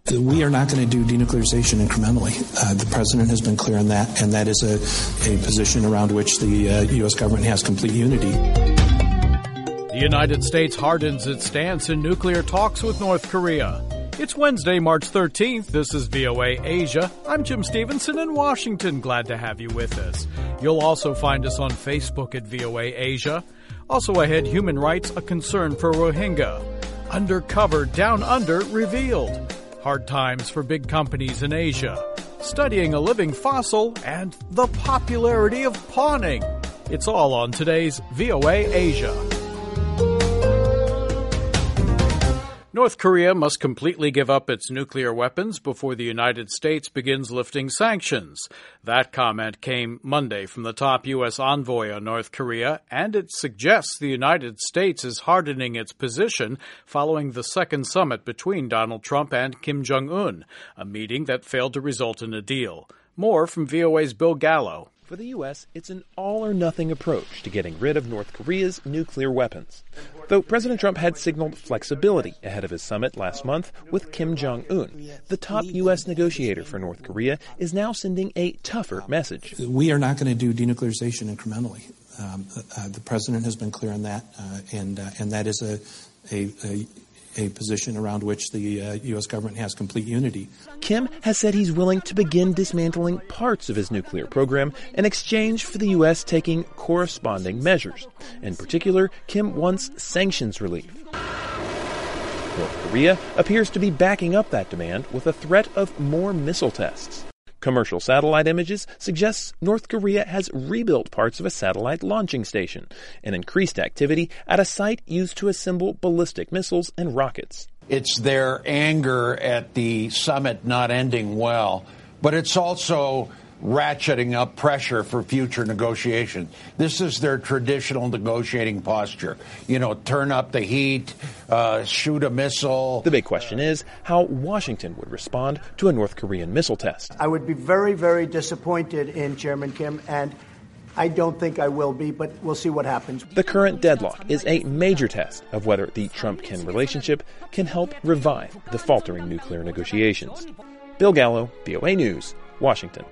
We are not going to do denuclearization incrementally. The president has been clear on that, and that is a position around which the U.S. government has complete unity. The United States hardens its stance in nuclear talks with North Korea. It's Wednesday, March 13th. This is VOA Asia. I'm Jim Stevenson in Washington. Glad to have you with us. You'll also find us on Facebook at VOA Asia. Also ahead, human rights, a concern for Rohingya. Undercover Down Under revealed. Hard times for big companies in Asia. Studying a living fossil and the popularity of pawning. It's all on today's VOA Asia. North Korea must completely give up its nuclear weapons before the United States begins lifting sanctions. That comment came Monday from the top U.S. envoy on North Korea, and it suggests the United States is hardening its position following the second summit between Donald Trump and Kim Jong-un, a meeting that failed to result in a deal. More from VOA's Bill Gallo. For the U.S., it's an all-or-nothing approach to getting rid of North Korea's nuclear weapons. Though President Trump had signaled flexibility ahead of his summit last month with Kim Jong-un, the top U.S. negotiator for North Korea is now sending a tougher message. We are not going to do denuclearization incrementally. The president has been clear on that, and that is a position around which the U.S. government has complete unity. Kim has said he's willing to begin dismantling parts of his nuclear program in exchange for the U.S. taking corresponding measures. In particular, Kim wants sanctions relief. North Korea appears to be backing up that demand with a threat of more missile tests. Commercial satellite images suggest North Korea has rebuilt parts of a satellite launching station and increased activity at a site used to assemble ballistic missiles and rockets. It's their anger at the summit not ending well, but it's also ratcheting up pressure for future negotiations. This is their traditional negotiating posture. You know, turn up the heat, shoot a missile. The big question is how Washington would respond to a North Korean missile test. I would be very, very disappointed in Chairman Kim, and I don't think I will be, but we'll see what happens. The current deadlock is a major test of whether the Trump-Kim relationship can help revive the faltering nuclear negotiations. Bill Gallo, VOA News, Washington.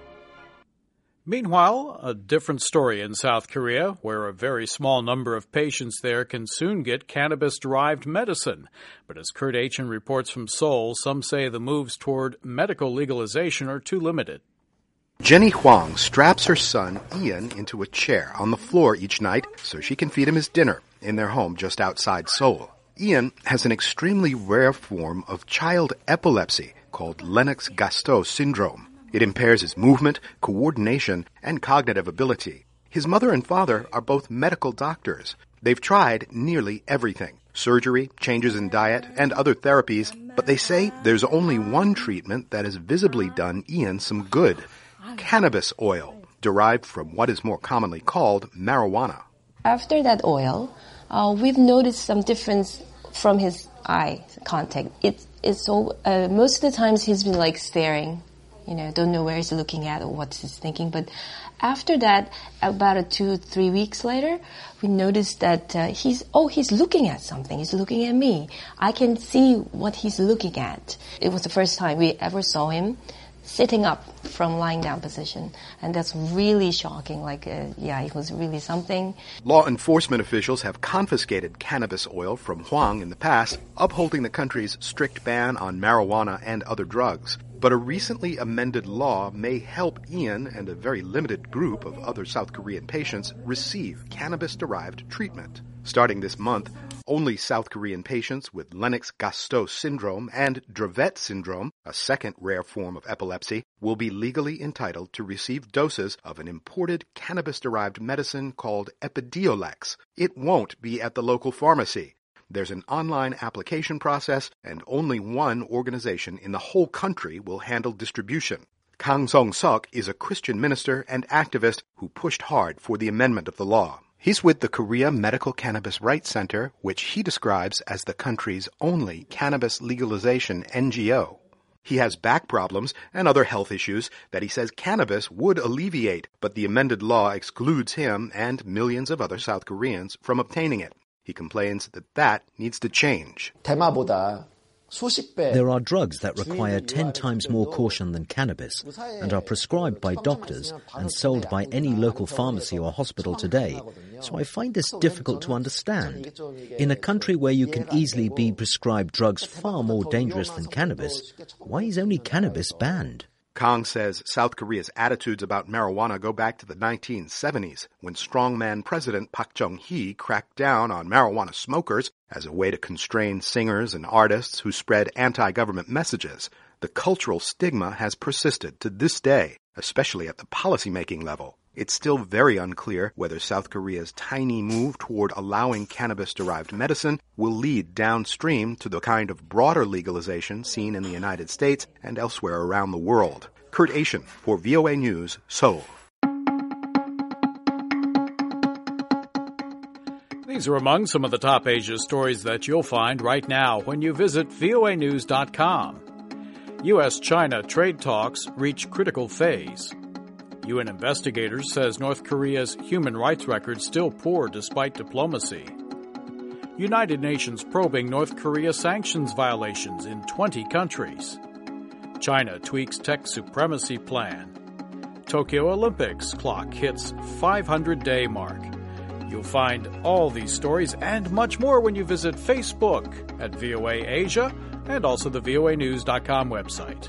Meanwhile, a different story in South Korea, where a very small number of patients there can soon get cannabis-derived medicine. But as Kurt Achen reports from Seoul, some say the moves toward medical legalization are too limited. Jenny Huang straps her son, Ian, into a chair on the floor each night so she can feed him his dinner in their home just outside Seoul. Ian has an extremely rare form of child epilepsy called Lennox-Gastaut syndrome. It impairs his movement, coordination, and cognitive ability. His mother and father are both medical doctors. They've tried nearly everything: surgery, changes in diet, and other therapies, but they say there's only one treatment that has visibly done Ian some good: cannabis oil, derived from what is more commonly called marijuana. After that oil, we've noticed some difference from his eye contact. Most of the times he's been like staring. Don't know where he's looking at or what he's thinking. But after that, about 2-3 weeks later, we noticed that he's looking at something. He's looking at me. I can see what he's looking at. It was the first time we ever saw him sitting up from lying down position. And that's really shocking. It was really something. Law enforcement officials have confiscated cannabis oil from Huang in the past, upholding the country's strict ban on marijuana and other drugs. But a recently amended law may help Ian and a very limited group of other South Korean patients receive cannabis-derived treatment. Starting this month, only South Korean patients with Lennox-Gastaut syndrome and Dravet syndrome, a second rare form of epilepsy, will be legally entitled to receive doses of an imported cannabis-derived medicine called Epidiolex. It won't be at the local pharmacy. There's an online application process, and only one organization in the whole country will handle distribution. Kang Song-seok is a Christian minister and activist who pushed hard for the amendment of the law. He's with the Korea Medical Cannabis Rights Center, which he describes as the country's only cannabis legalization NGO. He has back problems and other health issues that he says cannabis would alleviate, but the amended law excludes him and millions of other South Koreans from obtaining it. He complains that needs to change. 대마보다 There are drugs that require 10 times more caution than cannabis and are prescribed by doctors and sold by any local pharmacy or hospital today, so I find this difficult to understand. In a country where you can easily be prescribed drugs far more dangerous than cannabis, why is only cannabis banned? Kang says South Korea's attitudes about marijuana go back to the 1970s, when strongman President Park Chung-hee cracked down on marijuana smokers as a way to constrain singers and artists who spread anti-government messages. The cultural stigma has persisted to this day, especially at the policymaking level. It's still very unclear whether South Korea's tiny move toward allowing cannabis-derived medicine will lead downstream to the kind of broader legalization seen in the United States and elsewhere around the world. Kurt Asian for VOA News, Seoul. These are among some of the top Asia stories that you'll find right now when you visit voanews.com. U.S.-China trade talks reach critical phase. UN investigators says North Korea's human rights record still poor despite diplomacy. United Nations probing North Korea sanctions violations in 20 countries. China tweaks tech supremacy plan. Tokyo Olympics clock hits 500-day mark. You'll find all these stories and much more when you visit Facebook at VOA Asia and also the voanews.com website.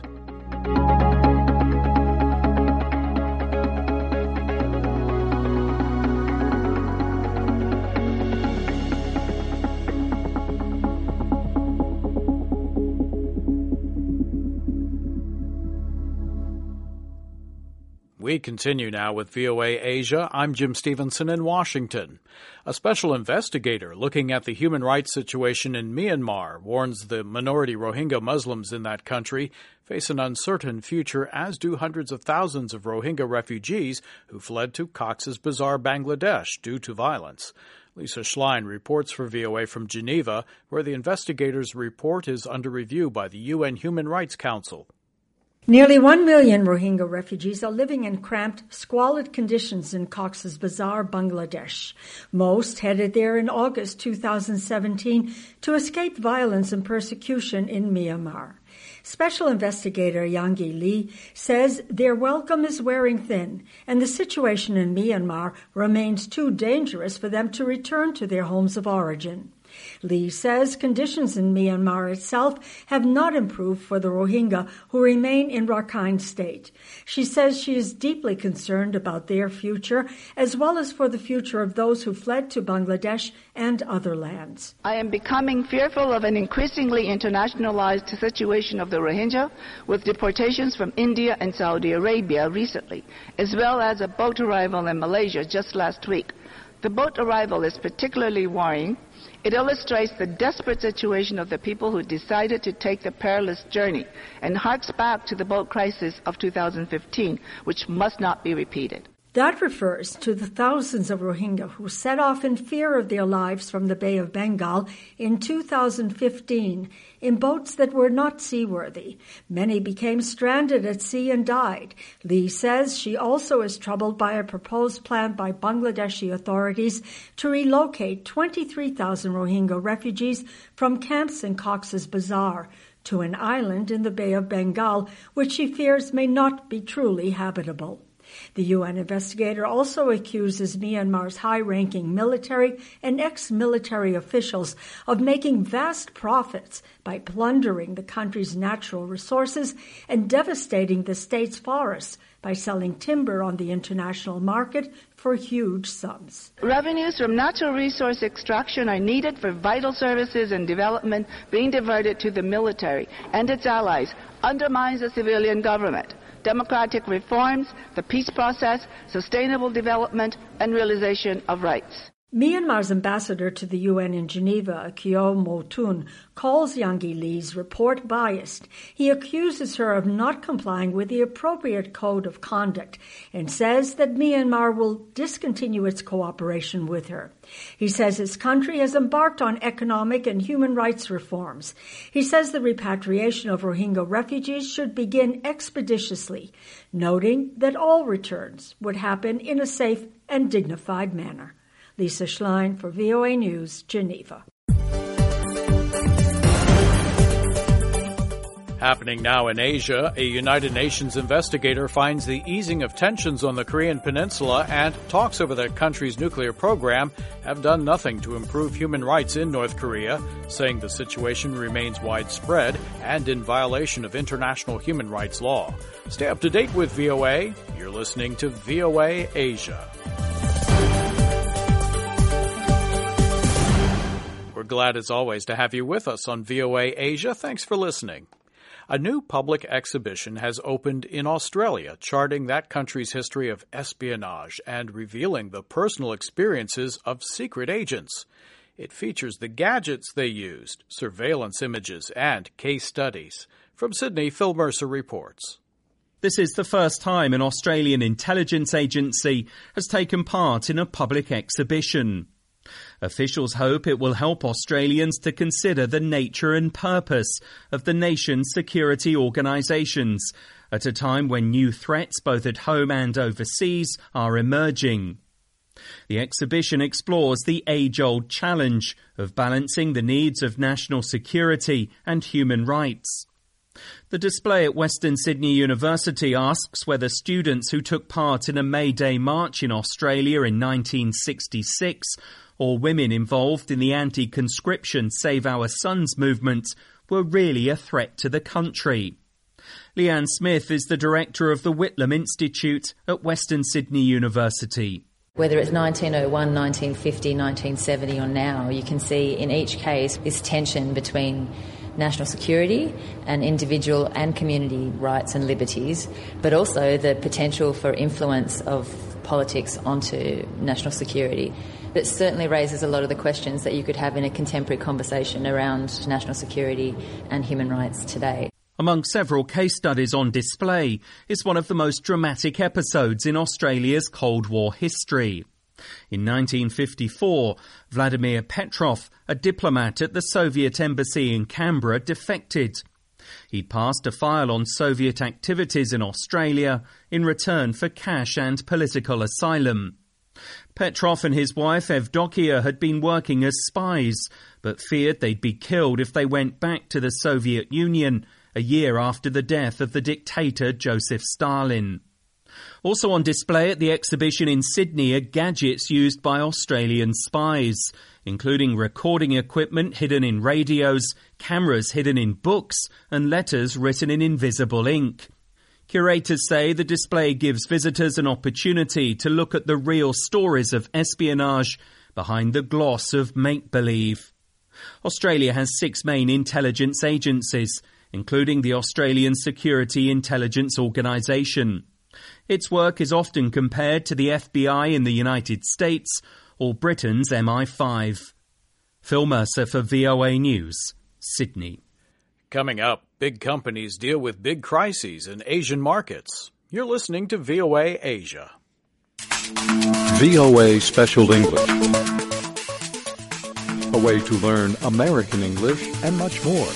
We continue now with VOA Asia. I'm Jim Stevenson in Washington. A special investigator looking at the human rights situation in Myanmar warns the minority Rohingya Muslims in that country face an uncertain future, as do hundreds of thousands of Rohingya refugees who fled to Cox's Bazar, Bangladesh, due to violence. Lisa Schlein reports for VOA from Geneva, where the investigators' report is under review by the UN Human Rights Council. Nearly 1 million Rohingya refugees are living in cramped, squalid conditions in Cox's Bazar, Bangladesh. Most headed there in August 2017 to escape violence and persecution in Myanmar. Special investigator Yangi Lee says their welcome is wearing thin, and the situation in Myanmar remains too dangerous for them to return to their homes of origin. Lee says conditions in Myanmar itself have not improved for the Rohingya who remain in Rakhine State. She says she is deeply concerned about their future, as well as for the future of those who fled to Bangladesh and other lands. I am becoming fearful of an increasingly internationalized situation of the Rohingya, with deportations from India and Saudi Arabia recently, as well as a boat arrival in Malaysia just last week. The boat arrival is particularly worrying. It illustrates the desperate situation of the people who decided to take the perilous journey and harks back to the boat crisis of 2015, which must not be repeated. That refers to the thousands of Rohingya who set off in fear of their lives from the Bay of Bengal in 2015 in boats that were not seaworthy. Many became stranded at sea and died. Lee says she also is troubled by a proposed plan by Bangladeshi authorities to relocate 23,000 Rohingya refugees from camps in Cox's Bazar to an island in the Bay of Bengal, which she fears may not be truly habitable. The UN investigator also accuses Myanmar's high-ranking military and ex-military officials of making vast profits by plundering the country's natural resources and devastating the state's forests by selling timber on the international market for huge sums. Revenues from natural resource extraction are needed for vital services and development. Being diverted to the military and its allies undermines the civilian government, democratic reforms, the peace process, sustainable development, and realization of rights. Myanmar's ambassador to the UN in Geneva, Kyo Motun, calls Yangi Lee's report biased. He accuses her of not complying with the appropriate code of conduct and says that Myanmar will discontinue its cooperation with her. He says his country has embarked on economic and human rights reforms. He says the repatriation of Rohingya refugees should begin expeditiously, noting that all returns would happen in a safe and dignified manner. Lisa Schlein for VOA News, Geneva. Happening now in Asia, a United Nations investigator finds the easing of tensions on the Korean peninsula and talks over the country's nuclear program have done nothing to improve human rights in North Korea, saying the situation remains widespread and in violation of international human rights law. Stay up to date with VOA. You're listening to VOA Asia. We're glad as always to have you with us on VOA Asia. Thanks for listening. A new public exhibition has opened in Australia, charting that country's history of espionage and revealing the personal experiences of secret agents. It features the gadgets they used, surveillance images, and case studies. From Sydney, Phil Mercer reports. This is the first time an Australian intelligence agency has taken part in a public exhibition. Officials hope it will help Australians to consider the nature and purpose of the nation's security organisations at a time when new threats both at home and overseas are emerging. The exhibition explores the age-old challenge of balancing the needs of national security and human rights. The display at Western Sydney University asks whether students who took part in a May Day march in Australia in 1966 or women involved in the anti-conscription Save Our Sons movement were really a threat to the country. Leanne Smith is the director of the Whitlam Institute at Western Sydney University. Whether it's 1901, 1950, 1970 or now, you can see in each case this tension between national security and individual and community rights and liberties, but also the potential for influence of politics onto national security. It certainly raises a lot of the questions that you could have in a contemporary conversation around national security and human rights today. Among several case studies on display is one of the most dramatic episodes in Australia's Cold War history. In 1954, Vladimir Petrov, a diplomat at the Soviet embassy in Canberra, defected. He'd passed a file on Soviet activities in Australia in return for cash and political asylum. Petrov and his wife Evdokia had been working as spies, but feared they'd be killed if they went back to the Soviet Union a year after the death of the dictator Joseph Stalin. Also on display at the exhibition in Sydney are gadgets used by Australian spies, including recording equipment hidden in radios, cameras hidden in books, and letters written in invisible ink. Curators say the display gives visitors an opportunity to look at the real stories of espionage behind the gloss of make-believe. Australia has 6 main intelligence agencies, including the Australian Security Intelligence Organisation. Its work is often compared to the FBI in the United States or Britain's MI5. Phil Mercer for VOA News, Sydney. Coming up, big companies deal with big crises in Asian markets. You're listening to VOA Asia. VOA Special English. A way to learn American English and much more.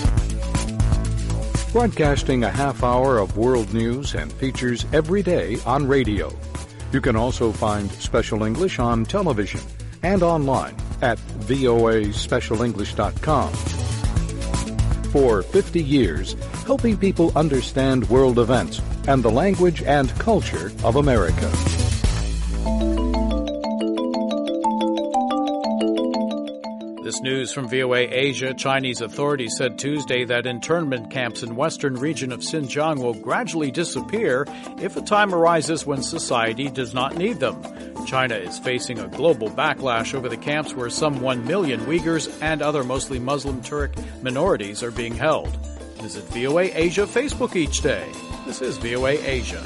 Broadcasting a half hour of world news and features every day on radio. You can also find Special English on television and online at voaspecialenglish.com. For 50 years, helping people understand world events and the language and culture of America. This news from VOA Asia. Chinese authorities said Tuesday that internment camps in western region of Xinjiang will gradually disappear if a time arises when society does not need them. China is facing a global backlash over the camps where some 1 million Uyghurs and other mostly Muslim Turk minorities are being held. Visit VOA Asia Facebook each day. This is VOA Asia.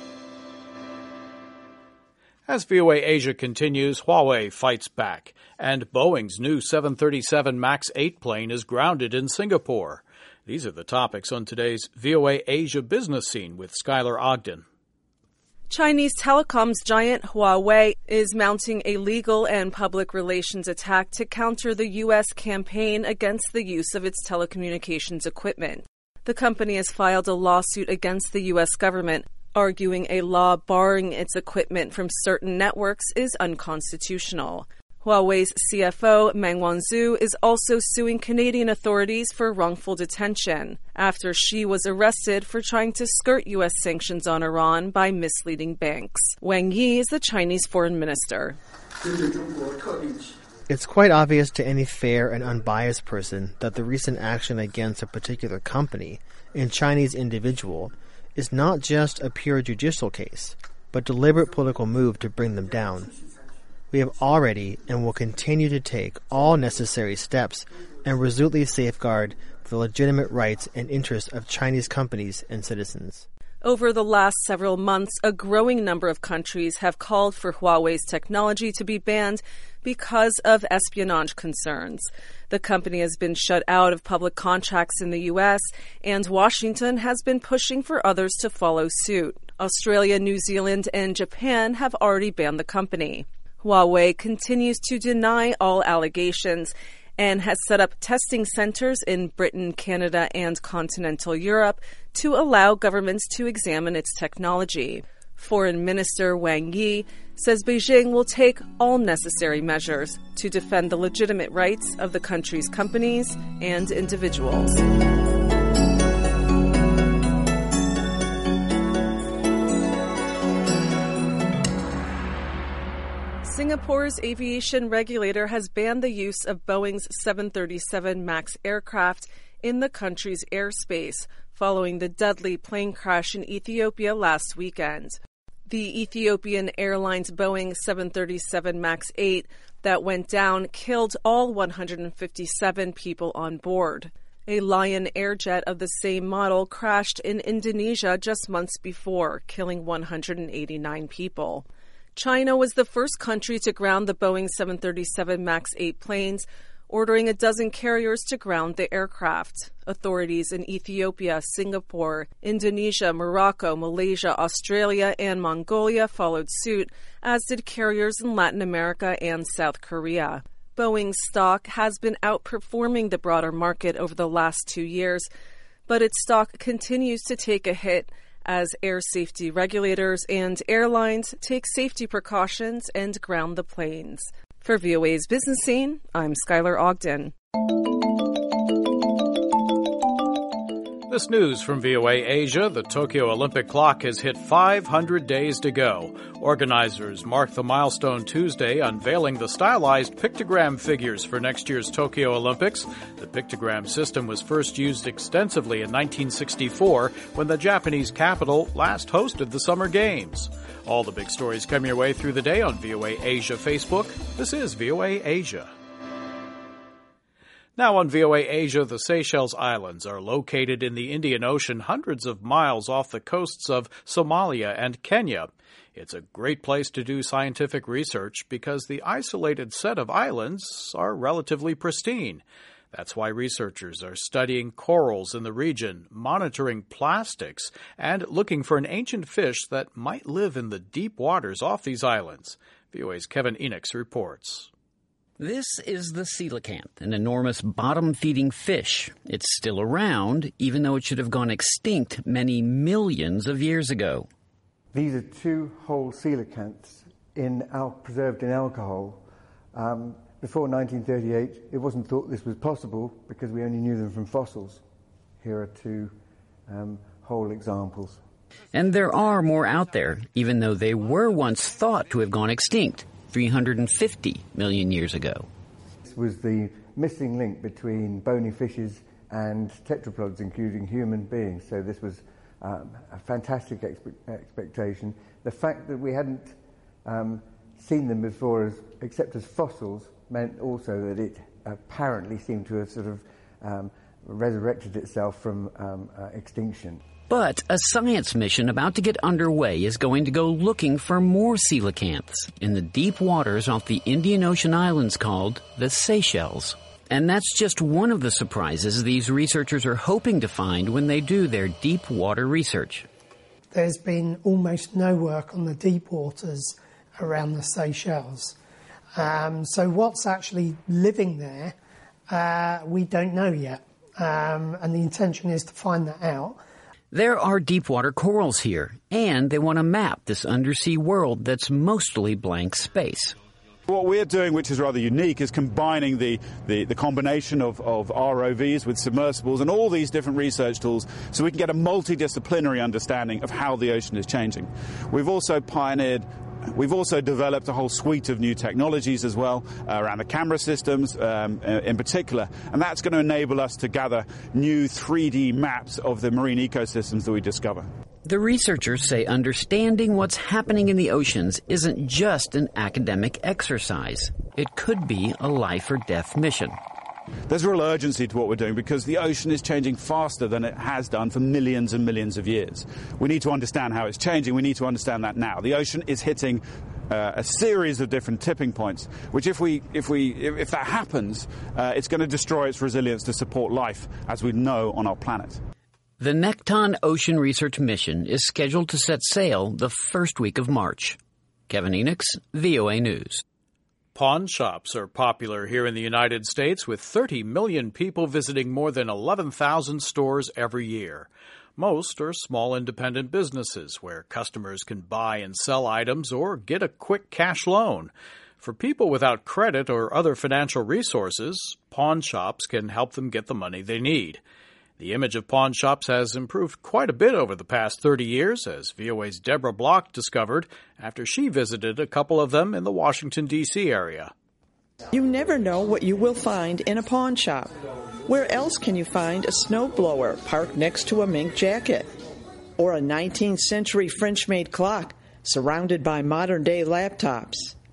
As VOA Asia continues, Huawei fights back, and Boeing's new 737 MAX 8 plane is grounded in Singapore. These are the topics on today's VOA Asia Business Scene with Skylar Ogden. Chinese telecoms giant Huawei is mounting a legal and public relations attack to counter the U.S. campaign against the use of its telecommunications equipment. The company has filed a lawsuit against the U.S. government, arguing a law barring its equipment from certain networks is unconstitutional. Huawei's CFO, Meng Wanzhou, is also suing Canadian authorities for wrongful detention after she was arrested for trying to skirt U.S. sanctions on Iran by misleading banks. Wang Yi is the Chinese foreign minister. It's quite obvious to any fair and unbiased person that the recent action against a particular company and Chinese individual is not just a pure judicial case, but deliberate political move to bring them down. We have already and will continue to take all necessary steps and resolutely safeguard the legitimate rights and interests of Chinese companies and citizens. Over the last several months, a growing number of countries have called for Huawei's technology to be banned because of espionage concerns. The company has been shut out of public contracts in the U.S., and Washington has been pushing for others to follow suit. Australia, New Zealand, and Japan have already banned the company. Huawei continues to deny all allegations and has set up testing centers in Britain, Canada, and continental Europe to allow governments to examine its technology. Foreign Minister Wang Yi says Beijing will take all necessary measures to defend the legitimate rights of the country's companies and individuals. Singapore's aviation regulator has banned the use of Boeing's 737 MAX aircraft in the country's airspace following the deadly plane crash in Ethiopia last weekend. The Ethiopian Airlines Boeing 737 MAX 8 that went down killed all 157 people on board. A Lion Air jet of the same model crashed in Indonesia just months before, killing 189 people. China was the first country to ground the Boeing 737 MAX 8 planes, ordering a dozen carriers to ground the aircraft. Authorities in Ethiopia, Singapore, Indonesia, Morocco, Malaysia, Australia, and Mongolia followed suit, as did carriers in Latin America and South Korea. Boeing's stock has been outperforming the broader market over the last 2 years, but its stock continues to take a hit as air safety regulators and airlines take safety precautions and ground the planes. For VOA's Business Scene, I'm Skylar Ogden. This news from VOA Asia, the Tokyo Olympic clock has hit 500 days to go. Organizers mark the milestone Tuesday, unveiling the stylized pictogram figures for next year's Tokyo Olympics. The pictogram system was first used extensively in 1964 when the Japanese capital last hosted the Summer Games. All the big stories come your way through the day on VOA Asia Facebook. This is VOA Asia. Now on VOA Asia, the Seychelles Islands are located in the Indian Ocean, hundreds of miles off the coasts of Somalia and Kenya. It's a great place to do scientific research because the isolated set of islands are relatively pristine. That's why researchers are studying corals in the region, monitoring plastics, and looking for an ancient fish that might live in the deep waters off these islands. VOA's Kevin Enochs reports. This is the coelacanth, an enormous bottom-feeding fish. It's still around, even though it should have gone extinct many millions of years ago. These are two whole coelacanths preserved in alcohol. Before 1938, it wasn't thought this was possible because we only knew them from fossils. Here are two whole examples. And there are more out there, even though they were once thought to have gone extinct 350 million years ago. This was the missing link between bony fishes and tetrapods, including human beings. So this was a fantastic expectation. The fact that we hadn't seen them before except as fossils meant also that it apparently seemed to have sort of resurrected itself from extinction. But a science mission about to get underway is going to go looking for more coelacanths in the deep waters off the Indian Ocean islands called the Seychelles. And that's just one of the surprises these researchers are hoping to find when they do their deep water research. There's been almost no work on the deep waters around the Seychelles. So what's actually living there, we don't know yet. And the intention is to find that out. There are deep-water corals here, and they want to map this undersea world that's mostly blank space. What we're doing, which is rather unique, is combining the combination of ROVs with submersibles and all these different research tools so we can get a multidisciplinary understanding of how the ocean is changing. We've also developed a whole suite of new technologies as well around the camera systems in particular, and that's going to enable us to gather new 3D maps of the marine ecosystems that we discover. The researchers say understanding what's happening in the oceans isn't just an academic exercise. It could be a life or death mission. There's real urgency to what we're doing because the ocean is changing faster than it has done for millions and millions of years. We need to understand how it's changing. We need to understand that now. The ocean is hitting a series of different tipping points, which if that happens, it's going to destroy its resilience to support life as we know on our planet. The Nekton Ocean Research Mission is scheduled to set sail the first week of March. Kevin Enochs, VOA News. Pawn shops are popular here in the United States, with 30 million people visiting more than 11,000 stores every year. Most are small independent businesses where customers can buy and sell items or get a quick cash loan. For people without credit or other financial resources, pawn shops can help them get the money they need. The image of pawn shops has improved quite a bit over the past 30 years, as VOA's Deborah Block discovered after she visited a couple of them in the Washington, D.C. area. You never know what you will find in a pawn shop. Where else can you find a snowblower parked next to a mink jacket? Or a 19th century French-made clock surrounded by modern-day laptops?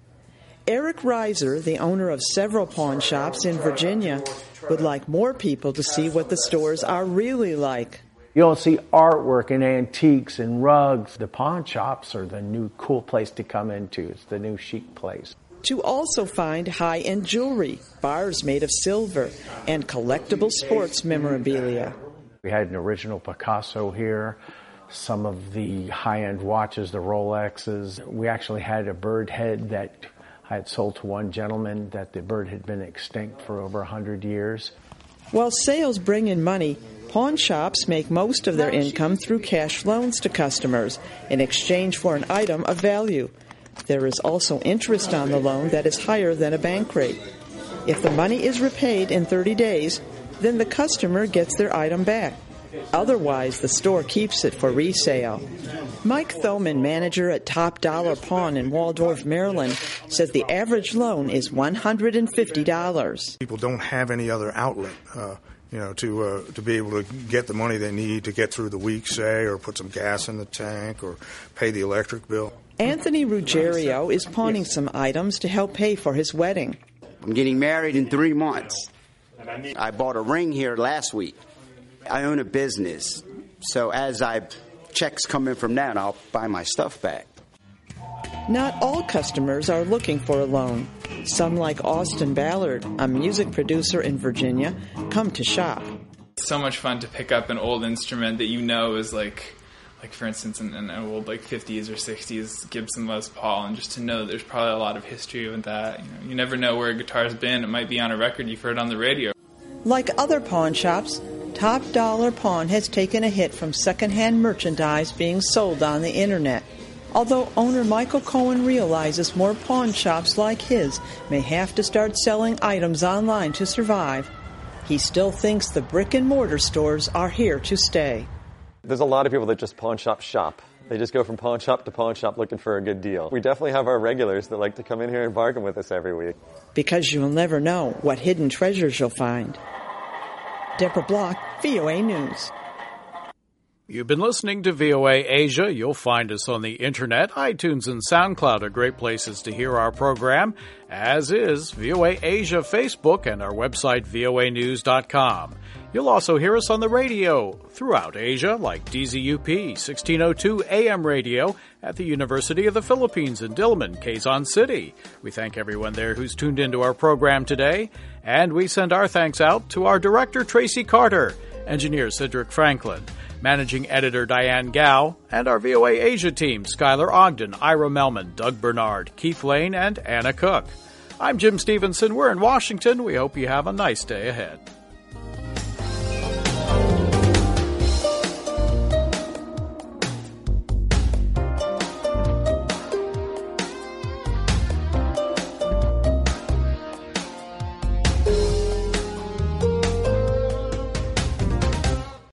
Eric Reiser, the owner of several pawn shops in Virginia, would like more people to see what the stores are really like. You don't see artwork and antiques and rugs. The pawn shops are the new cool place to come into. It's the new chic place. To also find high-end jewelry, bars made of silver, and collectible sports memorabilia. We had an original Picasso here, some of the high-end watches, the Rolexes. We actually had a bird head that I had sold to one gentleman that the bird had been extinct for over 100 years. While sales bring in money, pawn shops make most of their income through cash loans to customers in exchange for an item of value. There is also interest on the loan that is higher than a bank rate. If the money is repaid in 30 days, then the customer gets their item back. Otherwise, the store keeps it for resale. Mike Thoman, manager at Top Dollar Pawn in Waldorf, Maryland, says the average loan is $150. People don't have any other outlet, to be able to get the money they need to get through the week, say, or put some gas in the tank, or pay the electric bill. Anthony Ruggiero is pawning some items to help pay for his wedding. I'm getting married in 3 months. I bought a ring here last week. I own a business, so as checks come in from that, I'll buy my stuff back. Not all customers are looking for a loan. Some, like Austin Ballard, a music producer in Virginia, come to shop. It's so much fun to pick up an old instrument that you know is like for instance, an old 50s or 60s Gibson Les Paul, and just to know that there's probably a lot of history with that. You never know where a guitar's been. It might be on a record you've heard on the radio. Like other pawn shops, Top Dollar Pawn has taken a hit from secondhand merchandise being sold on the internet. Although owner Michael Cohen realizes more pawn shops like his may have to start selling items online to survive, he still thinks the brick-and-mortar stores are here to stay. There's a lot of people that just pawn shop. They just go from pawn shop to pawn shop looking for a good deal. We definitely have our regulars that like to come in here and bargain with us every week. Because you'll never know what hidden treasures you'll find. Deborah Block, VOA News. You've been listening to VOA Asia. You'll find us on the internet. iTunes and SoundCloud are great places to hear our program, as is VOA Asia Facebook and our website, voanews.com. You'll also hear us on the radio throughout Asia, like DZUP 1602 AM radio at the University of the Philippines in Diliman, Quezon City. We thank everyone there who's tuned into our program today, and we send our thanks out to our director, Tracy Carter, engineer Cedric Franklin, managing editor Diane Gao, and our VOA Asia team, Skylar Ogden, Ira Melman, Doug Bernard, Keith Lane, and Anna Cook. I'm Jim Stevenson. We're in Washington. We hope you have a nice day ahead.